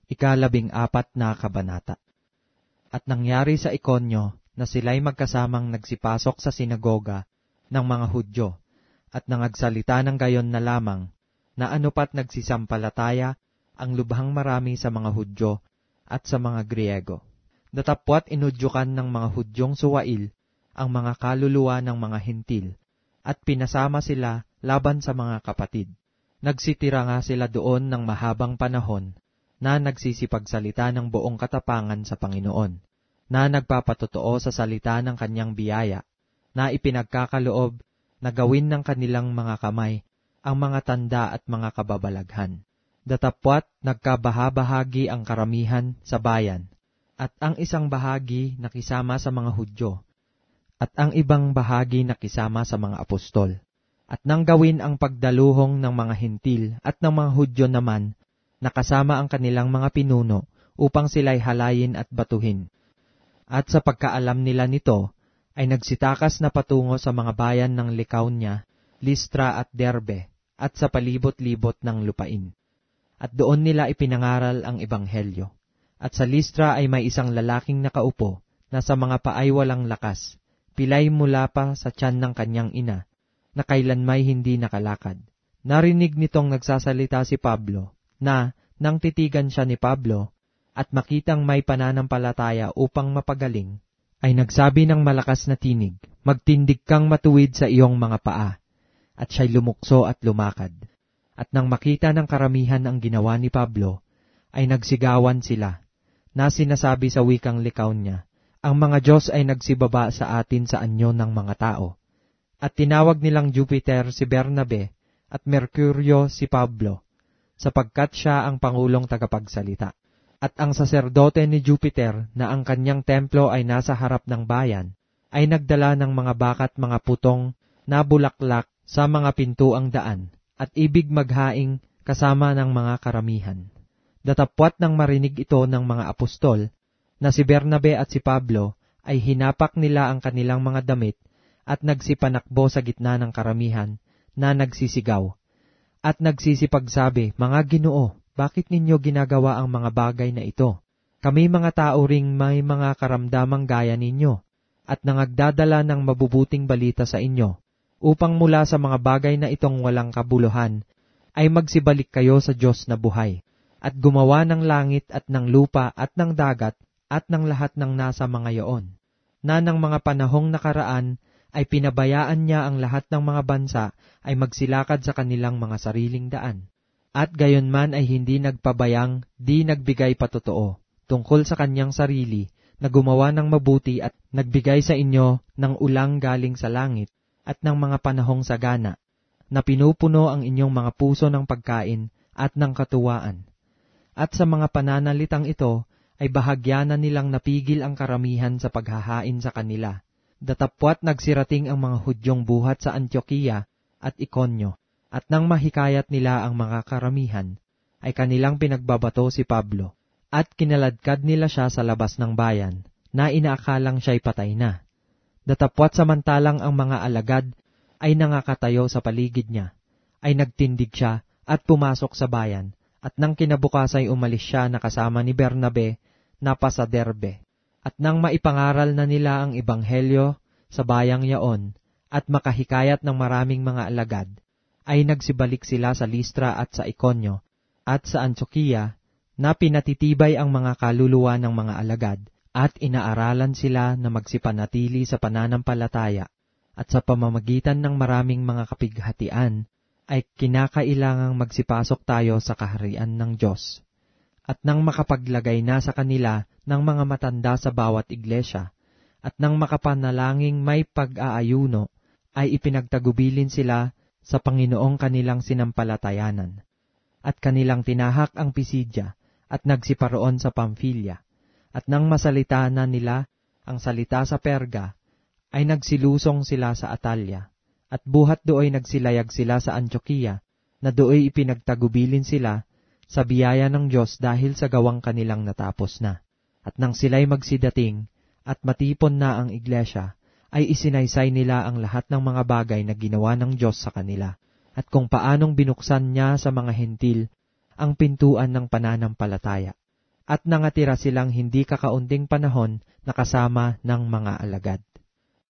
14 na kabanata. At nangyari sa Ikonyo na sila'y magkasamang nagsipasok sa sinagoga ng mga Hudyo, at nangagsalita ng gayon na lamang, na anupat nagsisampalataya ang lubhang marami sa mga Hudyo at sa mga Griego. Datapwat inudyukan ng mga Hudyong suwail ang mga kaluluwa ng mga Hentil, at pinasama sila laban sa mga kapatid. Nagsitira nga sila doon ng mahabang panahon, na nagsisipagsalita ng buong katapangan sa Panginoon, na nagpapatotoo sa salita ng kanyang biyaya, na ipinagkakaloob na gawin ng kanilang mga kamay ang mga tanda at mga kababalaghan. Datapwat nagkabahabahagi ang karamihan sa bayan, at ang isang bahagi nakisama sa mga Hudyo, at ang ibang bahagi nakisama sa mga apostol. At nang gawin ang pagdaluhong ng mga Hentil at ng mga Hudyo naman, nakasama ang kanilang mga pinuno upang sila'y halayin at batuhin. At sa pagkaalam nila nito, ay nagsitakas na patungo sa mga bayan ng Lycaonia, Listra at Derbe, at sa palibot-libot ng lupain. At doon nila ipinangaral ang Ebanghelyo. At sa Listra ay may isang lalaking nakaupo, na sa mga paay walang lakas, pilay mula pa sa tiyan ng kanyang ina, na kailanmay hindi nakalakad. Narinig nitong nagsasalita si Pablo, na nang titigan siya ni Pablo, at makitang may pananampalataya upang mapagaling, ay nagsabi ng malakas na tinig, "Magtindig kang matuwid sa iyong mga paa." At siya'y lumukso at lumakad. At nang makita ng karamihan ang ginawa ni Pablo, ay nagsigawan sila, na sinasabi sa wikang Lycaonia, "Ang mga Diyos ay nagsibaba sa atin sa anyo ng mga tao." At tinawag nilang Jupiter si Bernabe at Mercurio si Pablo, sapagkat siya ang pangulong tagapagsalita. At ang saserdote ni Jupiter na ang kanyang templo ay nasa harap ng bayan, ay nagdala ng mga bakat mga putong na bulaklak sa mga pintuang daan, at ibig maghaing kasama ng mga karamihan. Datapwat nang marinig ito ng mga apostol, na si Bernabe at si Pablo ay hinapak nila ang kanilang mga damit at nagsipanakbo sa gitna ng karamihan na nagsisigaw, at nagsisipagsabi, "Mga Ginoo, bakit ninyo ginagawa ang mga bagay na ito? Kami mga tao ring may mga karamdamang gaya ninyo, at nangagdadala ng mabubuting balita sa inyo, upang mula sa mga bagay na itong walang kabuluhan, ay magsibalik kayo sa Diyos na buhay, at gumawa ng langit at ng lupa at ng dagat at ng lahat ng nasa mga iyon, na ng mga panahong nakaraan ay pinabayaan niya ang lahat ng mga bansa ay magsilakad sa kanilang mga sariling daan. At gayonman ay hindi nagpabayang, di nagbigay patotoo, tungkol sa kanyang sarili, na gumawa ng mabuti at nagbigay sa inyo ng ulang galing sa langit, at ng mga panahong sagana, na pinupuno ang inyong mga puso ng pagkain at ng katuwaan. At sa mga pananalitang ito, ay bahagyanan nilang napigil ang karamihan sa paghahain sa kanila. Datapwat nagsirating ang mga Hudyong buhat sa Antioquia at Ikonyo, at nang mahikayat nila ang mga karamihan, ay kanilang pinagbabato si Pablo, at kinaladkad nila siya sa labas ng bayan, na inaakalang siya'y patay na. Datapwat samantalang ang mga alagad ay nangakatayo sa paligid niya, ay nagtindig siya at pumasok sa bayan, at nang kinabukas ay umalis siya na kasama ni Bernabe na pa sa Derbe. At nang maipangaral na nila ang Ebanghelyo sa bayang yaon, at makahikayat ng maraming mga alagad, ay nagsibalik sila sa Listra at sa Ikonyo, at sa Antioquia, na pinatitibay ang mga kaluluwa ng mga alagad, at inaaralan sila na magsipanatili sa pananampalataya, at sa pamamagitan ng maraming mga kapighatian, ay kinakailangang magsipasok tayo sa kaharian ng Diyos. At nang makapaglagay na sa kanila ng mga matanda sa bawat iglesia, at nang makapanalangin may pag-aayuno, ay ipinagtagubilin sila sa Panginoong kanilang sinampalatayanan. At kanilang tinahak ang Pisidya, at nagsiparoon sa Pamphylia. At nang masalita na nila ang salita sa Perga, ay nagsilusong sila sa Atalia, at buhat dooy nagsilayag sila sa Antioquia, na dooy ipinagtagubilin sila sa biyaya ng Diyos dahil sa gawang kanilang natapos na. At nang sila'y magsidating, at matipon na ang iglesia, ay isinaysay nila ang lahat ng mga bagay na ginawa ng Diyos sa kanila, at kung paanong binuksan niya sa mga Hentil ang pintuan ng pananampalataya. at nangatira silang hindi kakaunting panahon na kasama ng mga alagad.